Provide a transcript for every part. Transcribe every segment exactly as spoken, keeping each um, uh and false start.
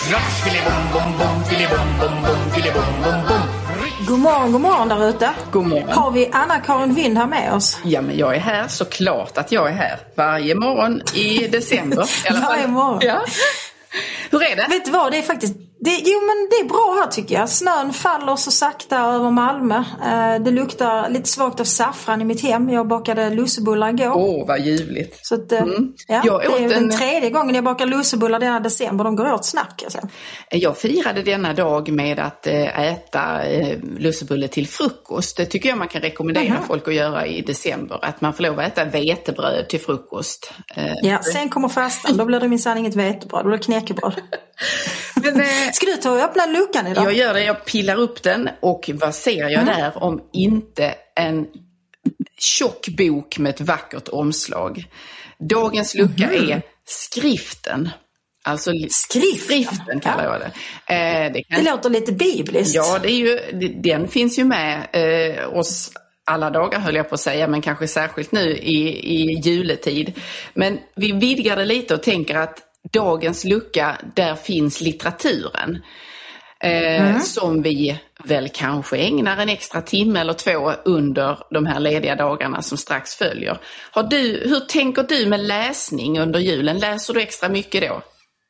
Ratsch, filibom, bom, bom, filibom, bom, bom, filibom, bom, bom. God morgon, god morgon där ute. God morgon. Har vi Anna-Karin Vind här med oss? Ja, men jag är här, såklart att jag är här. Varje morgon i december. I alla fall. Varje morgon. Ja. Hur är det? Vet du vad, det är faktiskt... Det, jo, men det är bra här tycker jag. Snön faller så sakta över Malmö. Eh, det luktar lite svagt av saffran i mitt hem. Jag bakade lussebullar igår. Åh, oh, vad ljuvligt. Så att, eh, mm. ja, jag det är en... den tredje gången jag bakar lussebullar denna december. De går åt snabbt, alltså. Jag firade denna dag med att äta lussebulle till frukost. Det tycker jag man kan rekommendera mm. folk att göra i december. Att man får lov att äta vetebröd till frukost. Ja, sen kommer fastan. Då blir det minsann inget vetebröd. Då blir det knäckebröd. Men, ska du ta och öppna luckan idag? Jag gör det, jag pillar upp den och vad ser jag mm. där om inte en tjock bok med ett vackert omslag. Dagens lucka mm. är skriften. Alltså skriften, skriften kallar jag det. Eh, det, kan... det låter lite bibliskt. Ja, det är ju, den finns ju med eh, oss alla dagar höll jag på att säga, men kanske särskilt nu i, i juletid. Men vi vidgar det lite och tänker att dagens lucka, där finns litteraturen. Eh, mm. Som vi väl kanske ägnar en extra timme eller två under de här lediga dagarna som strax följer. Har du, hur tänker du med läsning under julen? Läser du extra mycket då?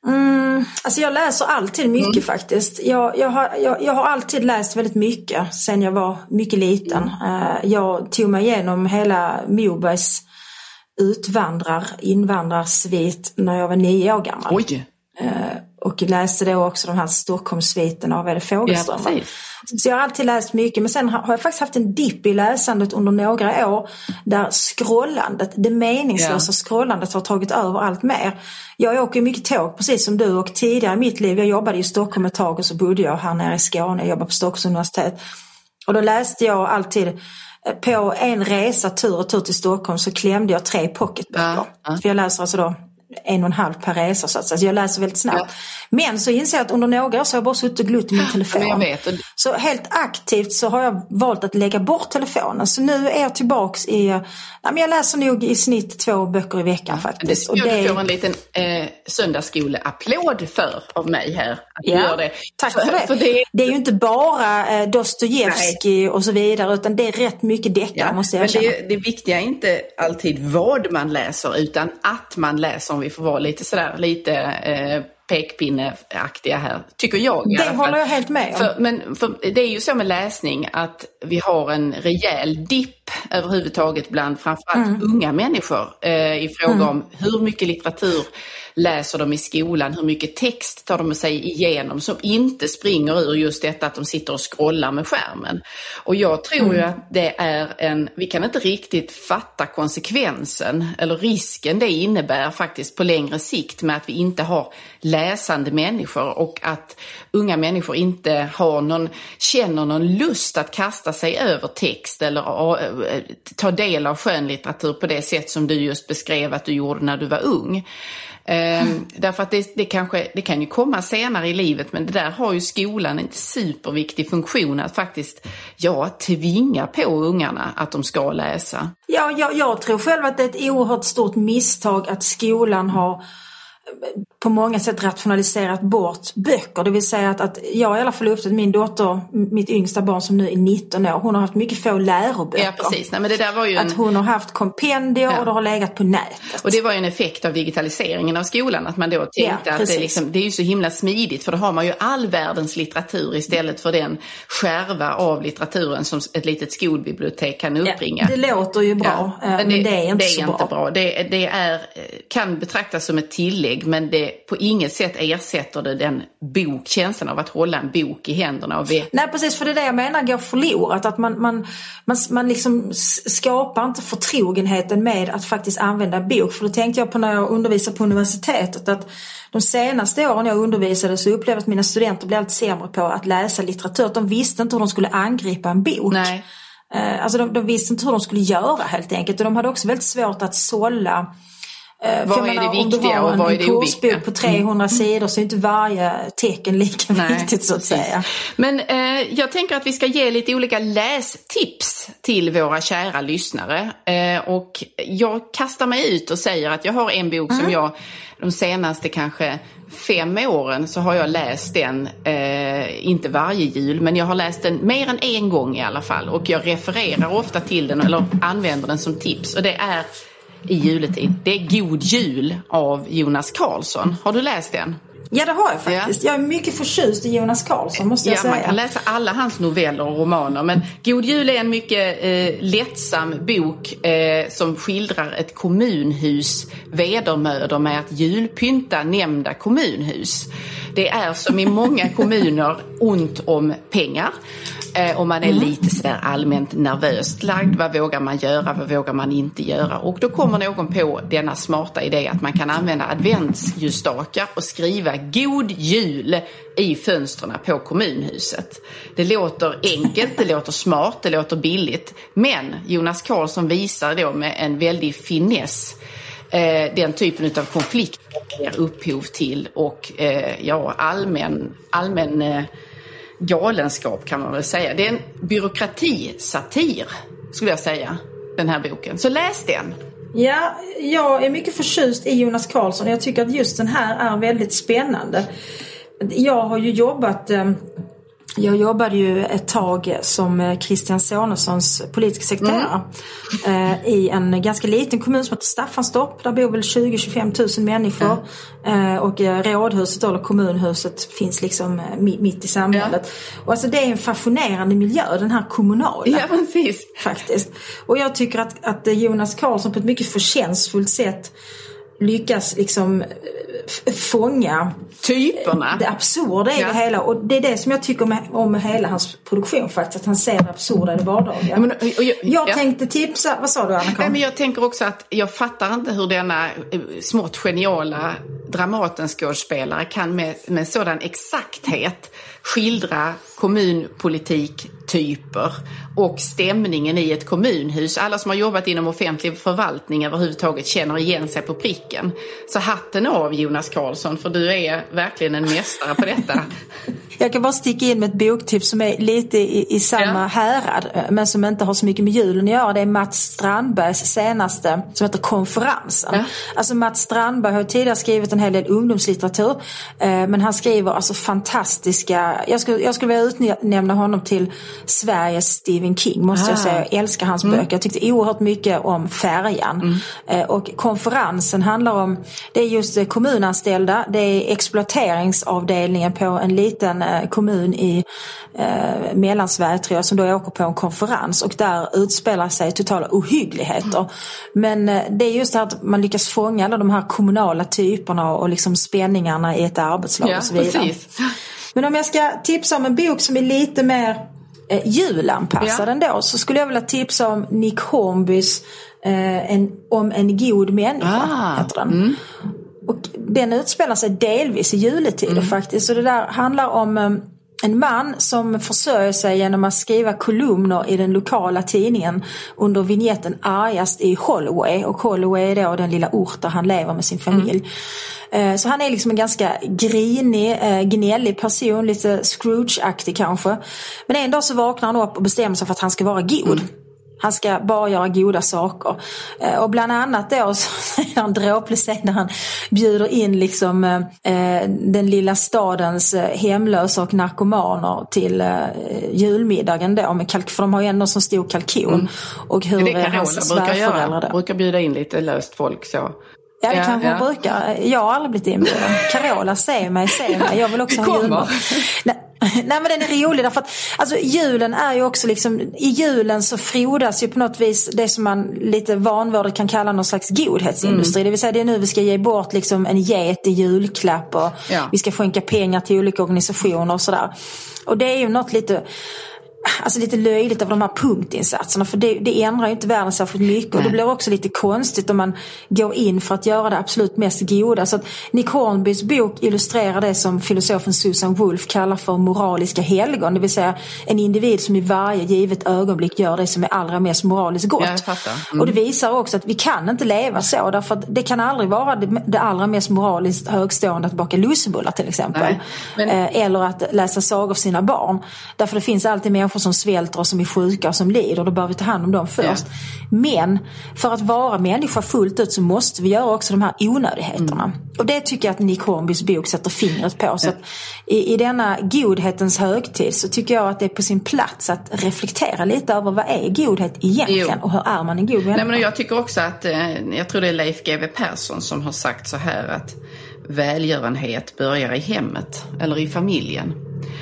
Mm, alltså jag läser alltid mycket mm. faktiskt. Jag, jag, har, jag, jag har alltid läst väldigt mycket sen jag var mycket liten. Mm. Uh, jag tog mig igenom hela Mobergs utvandrar, invandrarsvit när jag var nio år gammal. Oj! Uh, och läste då också de här Stockholmssviten av Ede Fågelström. Ja, så jag har alltid läst mycket, men sen har jag faktiskt haft en dipp i läsandet under några år där scrollandet, det meningslösa ja. scrollandet har tagit över allt mer. Jag åker mycket tåg, precis som du, och tidigare i mitt liv, jag jobbade i Stockholm ett tag och så bodde jag här nere i Skåne, jag jobbade på Stockholms universitet. Och då läste jag alltid, på en resa tur och tur till Stockholm så klämde jag tre pocketböcker. Ja, ja. För jag läser alltså då en och en halv per resa så att säga. Så jag läser väldigt snabbt. Ja. Men så inser jag att under några år så har jag bara suttit och glott i min telefon. Ja, jag vet. Så helt aktivt så har jag valt att lägga bort telefonen. Så nu är jag tillbaks i... Nej, men jag läser nog i snitt två böcker i veckan faktiskt. Det, och det får en liten eh, söndagsskoleapplåd för av mig här. Att ja, gör det. tack för, för det. För det. Det är ju inte bara eh, Dostojevskij och så vidare, utan det är rätt mycket deckare, ja, måste jag erkänna. Men det, det viktiga är inte alltid vad man läser, utan att man läser, om vi får vara lite sådär, lite eh, pekpinneaktiga här, tycker jag. Det håller jag helt med om. För, men för, det är ju så med läsning att vi har en rejäl dipp överhuvudtaget bland framförallt mm. unga människor eh, i fråga mm. om hur mycket litteratur läser de i skolan, hur mycket text tar de sig igenom som inte springer ur just detta att de sitter och scrollar med skärmen. Och jag tror mm. ju att det är en, vi kan inte riktigt fatta konsekvensen eller risken det innebär faktiskt på längre sikt med att vi inte har läsande människor och att unga människor inte har någon, känner någon lust att kasta sig över text eller uh, ta del av skönlitteratur på det sätt som du just beskrev att du gjorde när du var ung. Mm. Därför att det, det, kanske, det kan ju komma senare i livet, men det där har ju skolan en superviktig funktion att faktiskt ja, tvinga på ungarna att de ska läsa. Ja, jag, jag tror själv att det är ett oerhört stort misstag att skolan har på många sätt rationaliserat bort böcker. Det vill säga att, att jag i alla fall upptäckt min dotter, mitt yngsta barn som nu är nitton år, hon har haft mycket få läroböcker. Ja, precis. Nej, men det där var ju en... Att hon har haft kompendier ja. och det har legat på nätet. Och det var ju en effekt av digitaliseringen av skolan, att man då tänkte ja, att det, liksom, det är ju så himla smidigt, för då har man ju all världens litteratur istället för den skärva av litteraturen som ett litet skolbibliotek kan uppbringa. Ja, det låter ju bra, ja, men, det, men det är inte det är så inte bra. bra. Det, det är, kan betraktas som ett tillägg, men det på inget sätt ersätter det den bok, känslan av att hålla en bok i händerna. Och vi... Nej, precis, för det är det jag menar går förlorat. Att man, man, man, man liksom skapar inte förtrogenheten med att faktiskt använda bok. För då tänkte jag på när jag undervisade på universitetet att de senaste åren jag undervisade så upplevde jag att mina studenter blev allt sämre på att läsa litteratur. De visste inte hur de skulle angripa en bok. Nej. Alltså de, de visste inte hur de skulle göra helt enkelt. Och de hade också väldigt svårt att sålla Uh, vad är det viktiga och vad är det oviktiga? Om du har en kursbok på trehundra mm. sidor så är inte varje tecken lika Nej, viktigt så att precis. säga. Men eh, jag tänker att vi ska ge lite olika lästips till våra kära lyssnare. Eh, och jag kastar mig ut och säger att jag har en bok mm. som jag de senaste kanske fem åren så har jag läst den, eh, inte varje jul, men jag har läst den mer än en gång i alla fall. Och jag refererar ofta till den eller använder den som tips. Och det är i juletid. Det är God jul av Jonas Karlsson. Har du läst den? Ja, det har jag faktiskt. Ja. Jag är mycket förtjust i Jonas Karlsson, måste jag ja, säga. Man kan läsa alla hans noveller och romaner. Men God jul är en mycket eh, lättsam bok eh, som skildrar ett kommunhus vedermödor med att julpynta nämnda kommunhus. Det är som i många kommuner ont om pengar. Och man är lite sådär allmänt nervöst lagd. Vad vågar man göra, vad vågar man inte göra? Och då kommer någon på denna smarta idé att man kan använda adventsljusstakar och skriva God jul i fönstren på kommunhuset. Det låter enkelt, det låter smart, det låter billigt. Men Jonas Karlsson visar då med en väldig finess eh, den typen av konflikt ger upphov till och eh, ja, allmän... allmän eh, galenskap kan man väl säga. Det är en byråkratisatir skulle jag säga, den här boken. Så läs den. Ja, jag är mycket förtjust i Jonas Karlsson. Jag tycker att just den här är väldigt spännande. Jag har ju jobbat... Jag jobbade ju ett tag som Christian Sonessons politiska sekreterare mm. eh, i en ganska liten kommun som heter Staffanstorp. Där bor väl tjugo till tjugofem tusen människor. Mm. Eh, och rådhuset eller kommunhuset finns liksom mitt i samhället. Ja. Och alltså det är en fascinerande miljö, den här kommunala. Ja, precis. Faktiskt. Och jag tycker att, att Jonas Karlsson på ett mycket förtjänstfullt sätt lyckas liksom f- fånga typerna. Det absurda i ja. det hela. Och det är det som jag tycker om, om hela hans produktion faktiskt. Att han ser det absurda i det vardagliga. Ja, men, och jag jag ja. tänkte tipsa, vad sa du Anna? Nej, men jag tänker också att jag fattar inte hur denna smått geniala Dramatenskådespelare kan med, med sådan exakthet skildra kommunpolitiktyper och stämningen i ett kommunhus. Alla som har jobbat inom offentlig förvaltning överhuvudtaget känner igen sig på pricken. Så hatten av Jonas Karlsson, för du är verkligen en mästare på detta. Jag kan bara sticka in med ett boktips som är lite i, i samma ja. härad, men som inte har så mycket med julen att göra. Det är Mats Strandbergs senaste som heter Konferensen. Ja. Alltså Mats Strandberg har tidigare skrivit en hel del ungdomslitteratur, men han skriver alltså fantastiska, jag skulle, jag skulle vilja utnämna honom till Sveriges Stephen King, måste ah. jag säga. Jag älskar hans mm. böcker. Jag tyckte oerhört mycket om Färjan. Mm. Och Konferensen handlar om, det är just kommunanställda, det är exploateringsavdelningen på en liten kommun i eh, Mellansverige tror jag, som då åker på en konferens och där utspelar sig totala ohyggligheter. Mm. Men eh, det är just det att man lyckas fånga alla de här kommunala typerna och liksom spänningarna i ett arbetslag ja, och så vidare. Precis. Men om jag ska tipsa om en bok som är lite mer eh, julanpassad ja. ändå, så skulle jag vilja tipsa om Nick Hornbys eh, en, om en god människa ah. heter den. Mm. Och den utspelar sig delvis i juletider mm. faktiskt. Så det där handlar om um, en man som försörjer sig genom att skriva kolumner i den lokala tidningen under vignetten Argast i Holloway. Och Holloway är då den lilla ort där han lever med sin familj. Mm. Uh, så han är liksom en ganska grinig, uh, gnällig person, lite Scrooge-aktig kanske. Men en dag så vaknar han upp och bestämmer sig för att han ska vara god. Mm. Han ska bara göra goda saker. Och bland annat då så är han dråplig när han bjuder in liksom eh, den lilla stadens hemlösa och narkomaner till eh, julmiddagen då med kalk, för de har ju ändå så stor kalkon. Mm. Och hur det kan hans svärföräldrar då brukar bjuda in lite löst folk så. Ja, det ja, kanske ja. brukar. Jag har aldrig blivit inbjuden. Carola, se mig, se mig. Jag vill också ha julmat. Nej, nej, men den är rolig därför att alltså, julen är ju också liksom, i julen så frodas ju på något vis det som man lite vanvördigt kan kalla någon slags godhetsindustri. Mm. Det vill säga det är nu vi ska ge bort liksom en get i julklapp och ja. vi ska skänka pengar till olika organisationer och sådär. Och det är ju något lite alltså lite löjligt av de här punktinsatserna, för det, det ändrar ju inte världen särskilt mycket. Nej. Och det blir också lite konstigt om man går in för att göra det absolut mest goda. Så att Nick Hornbys bok illustrerar det som filosofen Susan Wolf kallar för moraliska helgon, det vill säga en individ som i varje givet ögonblick gör det som är allra mest moraliskt gott. Ja, jag fattar. Mm. Och det visar också att vi kan inte leva så, därför att det kan aldrig vara det, det allra mest moraliskt högstående att baka lussebullar till exempel. Men... eller att läsa sagor för sina barn, därför det finns alltid människor som svälter och som är sjuka och som lider, och då bör vi ta hand om dem först. Ja. Men för att vara människa fullt ut så måste vi göra också de här onödigheterna. Mm. Och det tycker jag att Nick Hornbys bok sätter fingret på. Så att i, i denna godhetens högtid så tycker jag att det är på sin plats att reflektera lite över vad är godhet egentligen, jo. Och hur är man en god människa? Nej, men jag tycker också att, jag tror det är Leif G W Persson som har sagt så här, att välgörenhet börjar i hemmet eller i familjen.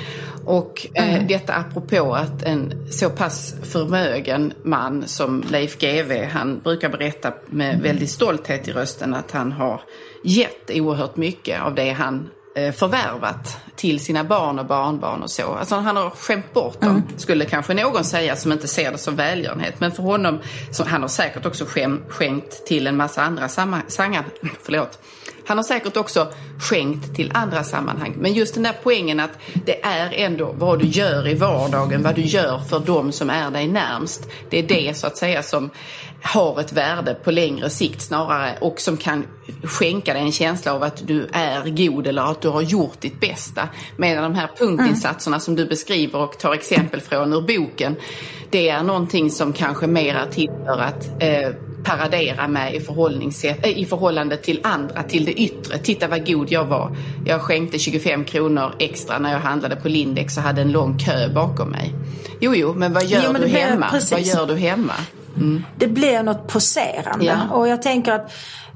Och eh, mm. detta apropå att en så pass förmögen man som Leif G W, han brukar berätta med väldigt stolthet i rösten att han har gett oerhört mycket av det han eh, förvärvat till sina barn och barnbarn och så. Alltså han har skämt bort dem, mm. skulle kanske någon säga som inte ser det som välgörenhet. Men för honom, så, han har säkert också skäm, skänkt till en massa andra sammanhang. Förlåt. Han har säkert också skänkt till andra sammanhang. Men just den där poängen att det är ändå vad du gör i vardagen, vad du gör för dem som är dig närmst. Det är det så att säga som har ett värde på längre sikt snarare, och som kan skänka dig en känsla av att du är god eller att du har gjort ditt bästa. Medan de här punktinsatserna mm. som du beskriver och tar exempel från ur boken, det är någonting som kanske mer är till för att eh, paradera med i, förhållningssätt, äh, i förhållande till andra, till det yttre. Titta vad god jag var. Jag skänkte tjugofem kronor extra när jag handlade på Lindex och hade en lång kö bakom mig. Jo, jo, men vad gör jo, men du hemma? Precis. Vad gör du hemma? Mm. Det blir något poserande. Ja. Och jag tänker att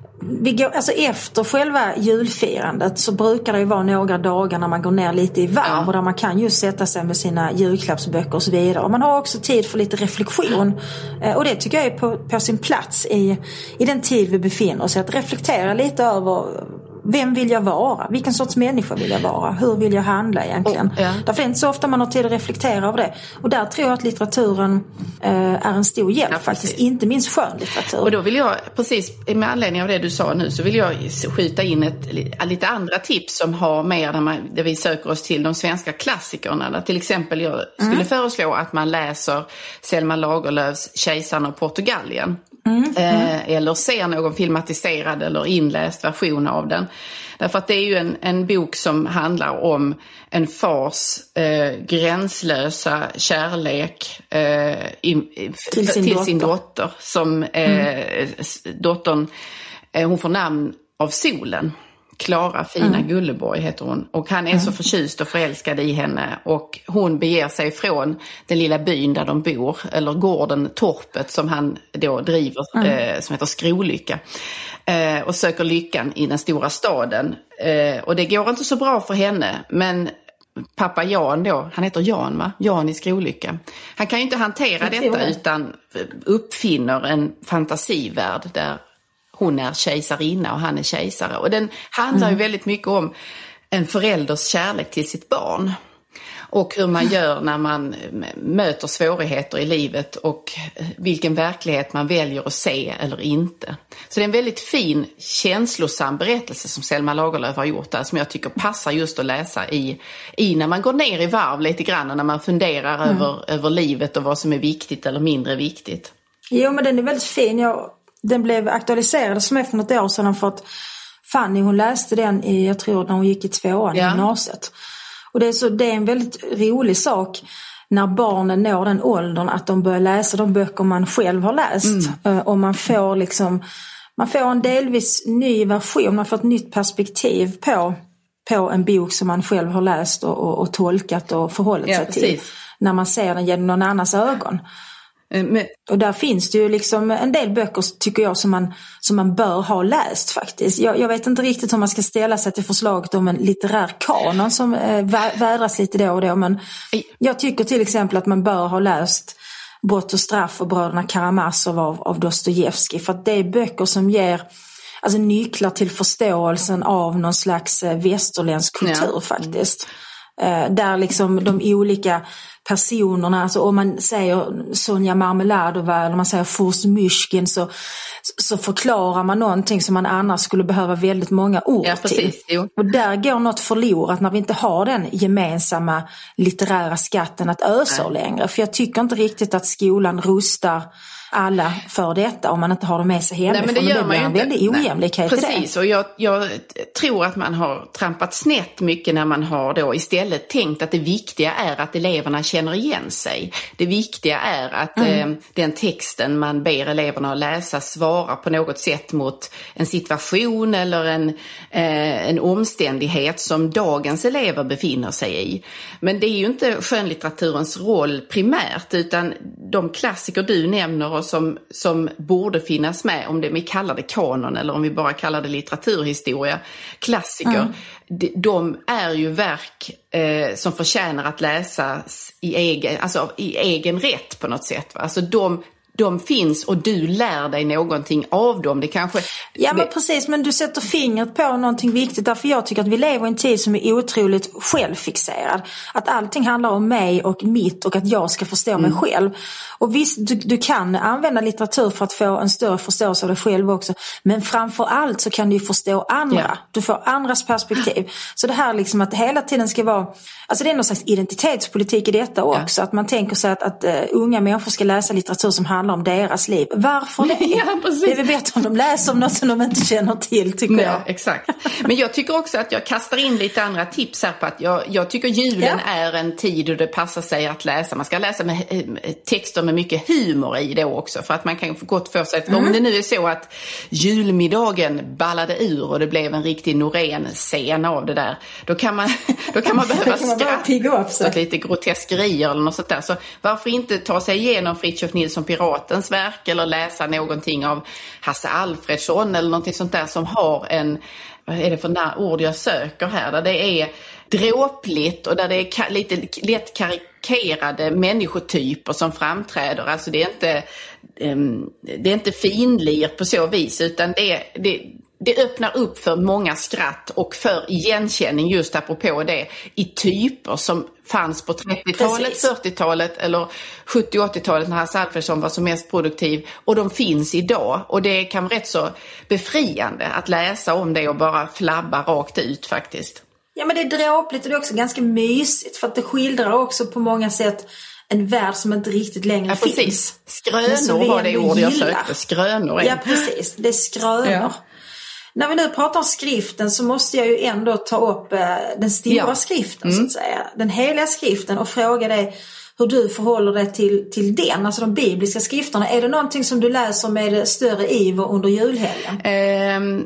vi går, alltså efter själva julfirandet så brukar det ju vara några dagar när man går ner lite i varv, ja. Och där man kan just sätta sig med sina julklappsböcker och så vidare. Och man har också tid för lite reflektion. Eh, och det tycker jag är på, på sin plats i, i den tid vi befinner oss. Att reflektera lite över vem vill jag vara? Vilken sorts människa vill jag vara? Hur vill jag handla egentligen? Oh, ja. Därför är det inte så ofta man har tid att reflektera över det. Och där tror jag att litteraturen eh, är en stor hjälp, ja, faktiskt. Inte minst skönlitteratur. Och då vill jag, precis med anledning av det du sa nu, så vill jag skjuta in ett, lite andra tips som har mer när, man, där vi söker oss till de svenska klassikerna. Där till exempel jag skulle mm. föreslå att man läser Selma Lagerlöfs Kejsaren av Portugalien. Mm, mm. Eh, eller ser någon filmatiserad eller inläst version av den. Därför att det är ju en, en bok som handlar om en fars eh, gränslösa kärlek eh, in, till, sin, till dotter. sin dotter. Som eh, mm. dottern, eh, hon får namn av solen. Klara Fina mm. Gulleborg heter hon. Och han är mm. så förtjust och förälskad i henne. Och hon beger sig från den lilla byn där de bor. Eller gården, torpet som han då driver. Mm. Eh, som heter Skrolycka. Eh, och söker lyckan i den stora staden. Eh, och det går inte så bra för henne. Men pappa Jan då, han heter Jan va? Jan i Skrolycka. Han kan ju inte hantera detta det. Utan uppfinner en fantasivärld där hon är kejsarinna och han är kejsare. Och den handlar ju väldigt mycket om en förälders kärlek till sitt barn. Och hur man gör när man möter svårigheter i livet och vilken verklighet man väljer att se eller inte. Så det är en väldigt fin, känslosam berättelse som Selma Lagerlöf har gjort där, som jag tycker passar just att läsa i, i när man går ner i varv lite grann och när man funderar mm. över, över livet och vad som är viktigt eller mindre viktigt. Jo, men den är väldigt fin. Jag, den blev aktualiserad som är för något år sedan för att Fanny, hon läste den i, jag tror när hon gick i tvåan ja. i gymnasiet. Och det är, så, det är en väldigt rolig sak när barnen når den åldern att de börjar läsa de böcker man själv har läst. Mm. Och man får liksom, man får en delvis ny version, man får ett nytt perspektiv på, på en bok som man själv har läst och, och, och tolkat och förhållit ja, sig precis. till. När man ser den genom någon annans ögon. Men, och där finns det ju liksom en del böcker tycker jag som man, som man bör ha läst faktiskt. Jag, jag vet inte riktigt hur man ska ställa sig till förslaget om en litterär kanon som eh, vädras lite då och då. Men jag tycker till exempel att man bör ha läst Brott och straff och Bröderna Karamazov av, av Dostojevskij. För att det är böcker som ger alltså, nycklar till förståelsen av någon slags eh, västerländsk kultur ja. faktiskt. Där liksom de olika personerna, alltså om man säger Sonja Marmeladova eller man säger Furs Myshkin, så, så förklarar man någonting som man annars skulle behöva väldigt många ord ja, precis, till. jo. Och där går något förlorat när vi inte har den gemensamma litterära skatten att ösa längre. För jag tycker inte riktigt att skolan rustar alla för detta om man inte har det med sig hemifrån. Nej, men det gör det man ju en inte. väldigt ojämlikhet i det. Precis, och jag, jag tror att man har trampat snett mycket när man har då istället tänkt att det viktiga är att eleverna känner igen sig. Det viktiga är att mm. eh, den texten man ber eleverna att läsa svarar på något sätt mot en situation eller en, eh, en omständighet som dagens elever befinner sig i. Men det är ju inte skönlitteraturens roll primärt, utan de klassiker du nämner och som, som borde finnas med, om det vi kallar det kanon eller om vi bara kallar det litteraturhistoria, klassiker, mm. de, de är ju verk eh, som förtjänar att läsas i egen, alltså i egen rätt på något sätt. Va? Alltså de De finns och du lär dig någonting av dem. Det kanske... Ja, men precis, men du sätter fingret på någonting viktigt, därför jag tycker att vi lever i en tid som är otroligt självfixerad. Att allting handlar om mig och mitt och att jag ska förstå mm. mig själv. Och visst, du, du kan använda litteratur för att få en större förståelse av dig själv också. Men framför allt så kan du förstå andra. Ja. Du får andras perspektiv. Så det här liksom att hela tiden ska vara... Alltså det är någon slags identitetspolitik i detta också. Ja. Att man tänker sig att, att uh, unga människor ska läsa litteratur som handlar om deras liv. Varför det? Ja, det är väl bättre om de läser om något som de inte känner till, tycker Nej, jag. Exakt. Men jag tycker också att jag kastar in lite andra tips här på att jag, jag tycker julen ja. är en tid då det passar sig att läsa. Man ska läsa med texter med mycket humor i det också, för att man kan få gott för sig. Mm. Om det nu är så att julmiddagen ballade ur och det blev en riktig Norén-scen av det där, då kan man, då kan man behöva kan man skratta upp sig. Lite groteskerier eller något sånt där. Så varför inte ta sig igenom Fritiof Nilsson Piratens verk eller läsa någonting av Hasse Alfredsson eller någonting sånt där som har en, vad är det för ord jag söker här, där det är dråpligt och där det är ka- lite lätt karikerade människotyper som framträder. Alltså det är inte um, det är inte finlir på så vis, utan det är det Det öppnar upp för många skratt och för igenkänning, just apropå det, i typer som fanns på trettiotalet, Precis. fyrtiotalet eller sjuttio- och åttiotalet när Hasse Alfredsson var som mest produktiv, och de finns idag. Och det kan vara rätt så befriande att läsa om det och bara flabba rakt ut faktiskt. Ja, men det är dråpligt och det är också ganska mysigt, för att det skildrar också på många sätt en värld som inte riktigt längre ja, precis. finns. Skrönor var det ord jag sökte. Skrönor. Ja, precis. Det är skrönor. Ja. När vi nu pratar om skriften så måste jag ju ändå ta upp eh, den stora ja. skriften mm. så att säga. Den heliga skriften, och fråga dig hur du förhåller dig till, till den, alltså de bibliska skrifterna. Är det någonting som du läser med större iver under julhelgen? Um,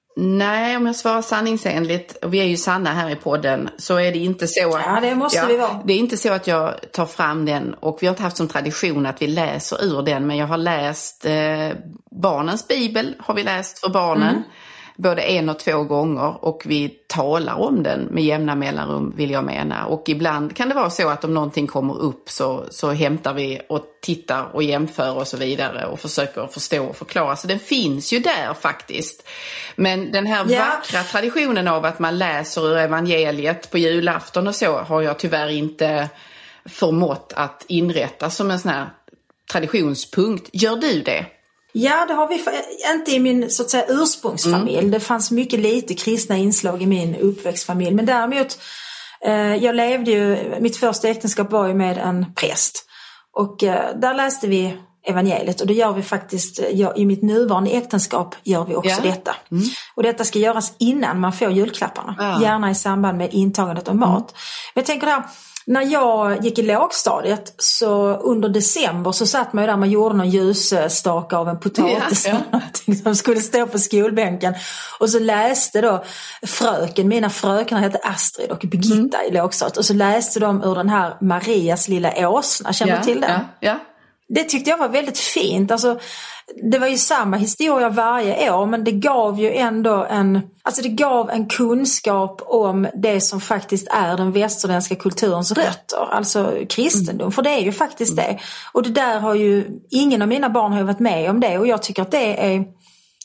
nej, om jag svarar sanningsenligt, och vi är ju sanna här i podden, så är det inte så att, ja, det måste ja, vi vara. Det är inte så att jag tar fram den, och vi har inte haft som tradition att vi läser ur den, men jag har läst eh, barnens bibel, har vi läst för barnen. Mm. Både en och två gånger, och vi talar om den med jämna mellanrum, vill jag mena. Och ibland kan det vara så att om någonting kommer upp så, så hämtar vi och tittar och jämför och så vidare och försöker förstå och förklara. Så den finns ju där faktiskt. Men den här ja. vackra traditionen av att man läser ur evangeliet på julafton och så har jag tyvärr inte förmått att inrätta som en sån här traditionspunkt. Gör du det? Ja, det har vi inte i min så att säga ursprungsfamilj. Mm. Det fanns mycket lite kristna inslag i min uppväxtfamilj. Men däremot, eh, jag levde ju, mitt första äktenskap var ju med en präst. Och eh, där läste vi evangeliet. Och det gör vi faktiskt, jag, i mitt nuvarande äktenskap gör vi också ja. detta. Mm. Och detta ska göras innan man får julklapparna. Ja. Gärna i samband med intagandet av mat. Mm. Men jag tänker där, när jag gick i lågstadiet så under december så satt man ju där, man gjorde någon ljusstake av en potatis ja, ja. som skulle stå på skolbänken. Och så läste då fröken, mina fröknar hette Astrid och Birgitta mm. i lågstadiet. Och så läste de ur den här Marias lilla åsna, känner du ja, till den? Ja, ja. Det tyckte jag var väldigt fint. Alltså, det var ju samma historia varje år, men det gav ju ändå en, alltså det gav en kunskap om det som faktiskt är den västerländska kulturens rötter, alltså kristendom, mm. för det är ju faktiskt det. Och det där har ju, ingen av mina barn har ju varit med om det, och jag tycker att det är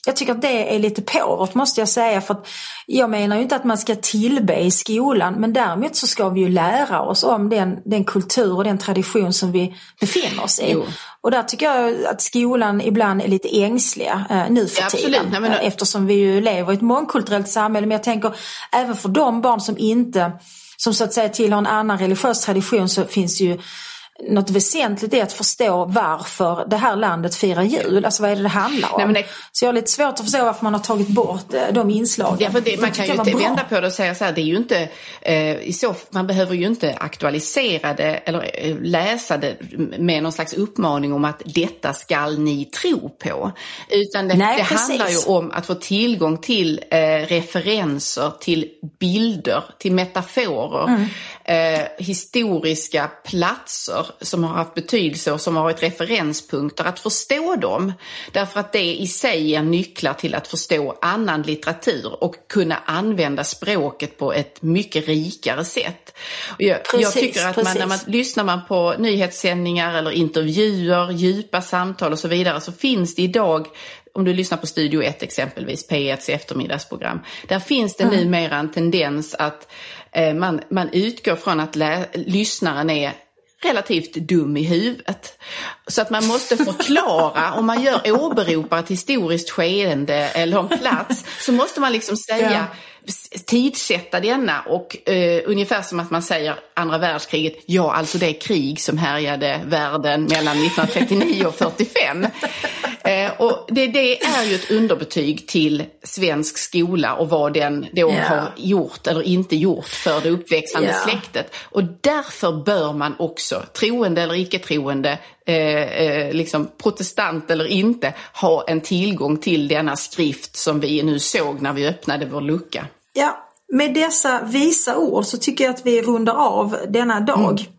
Jag tycker att det är lite påvert, måste jag säga, för att jag menar ju inte att man ska tillbe i skolan, men däremot så ska vi ju lära oss om den, den kultur och den tradition som vi befinner oss i. Jo. Och där tycker jag att skolan ibland är lite ängsliga eh, nu för ja, tiden. Nej, men... Eftersom vi ju lever i ett mångkulturellt samhälle, men jag tänker även för de barn som inte, som så att säga tillhör en annan religiös tradition, så finns ju något väsentligt är att förstå varför det här landet firar jul. Alltså vad är det det handlar om? Nej, men det... Så jag har lite svårt att förstå varför man har tagit bort de inslagen. Ja, för det, man kan ju inte vända på det och säga så här, det är ju inte, eh, i så, man behöver ju inte aktualisera det eller eh, läsa det med någon slags uppmaning om att detta skall ni tro på. Utan det, Nej, det handlar ju om att få tillgång till eh, referenser, till bilder, till metaforer, mm. eh, historiska platser som har haft betydelse och som har varit referenspunkter, att förstå dem. Därför att det i sig är nycklar till att förstå annan litteratur och kunna använda språket på ett mycket rikare sätt. Och jag, precis, jag tycker att man, när man lyssnar man på nyhetssändningar eller intervjuer, djupa samtal och så vidare, så finns det idag, om du lyssnar på Studio ett exempelvis, P ett eftermiddagsprogram, där finns det mm. numera en tendens att eh, man, man utgår från att lä- lyssnaren är relativt dum i huvudet. Så att man måste förklara, om man gör åberopar ett historiskt skeende eller en plats, så måste man liksom säga, ja. tidsätta denna och eh, ungefär som att man säger andra världskriget, ja alltså det är krig som härjade världen mellan nittonhundratrettionio och fyrtiofem. Eh, och det, det är ju ett underbetyg till svensk skola och vad den då yeah. har gjort eller inte gjort för det uppväxande yeah. släktet. Och därför bör man också, troende eller icke-troende, eh, eh, liksom protestant eller inte, ha en tillgång till denna skrift som vi nu såg när vi öppnade vår lucka. Ja, med dessa visa ord så tycker jag att vi rundar av denna dag. Mm.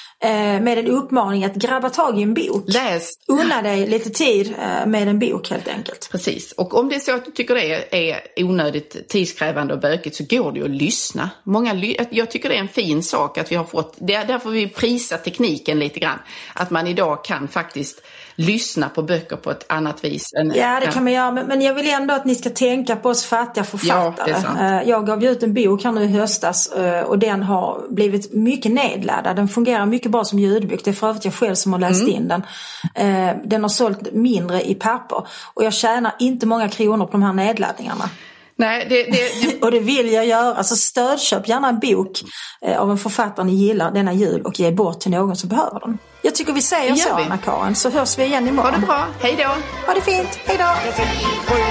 Med en uppmaning att grabba tag i en bok. Läs. Unna dig lite tid med en bok helt enkelt. Precis. Och om det är så att du tycker det är onödigt tidskrävande och bökigt, så går det ju att lyssna. Många, jag tycker det är en fin sak att vi har fått, där får vi prisa tekniken lite grann. Att man idag kan faktiskt lyssna på böcker på ett annat vis. Än, ja, det kan man göra. Men, men jag vill ändå att ni ska tänka på oss fattiga författare. Ja, jag gav ut en bok här nu i höstas och den har blivit mycket nedladdad. Den fungerar mycket bra som ljudbok. Det är för övrigt jag själv som har läst mm. in den. Den har sålt mindre i papper. Och jag tjänar inte många kronor på de här nedladdningarna. Nej, det, det, det... och det vill jag göra. Alltså stödköp gärna en bok eh, av en författare ni gillar denna jul och ge bort till någon som behöver den. Jag tycker vi säger så, Anna-Karin, så hörs vi igen imorgon. Ha det bra, hej då! Ha det fint, hej då!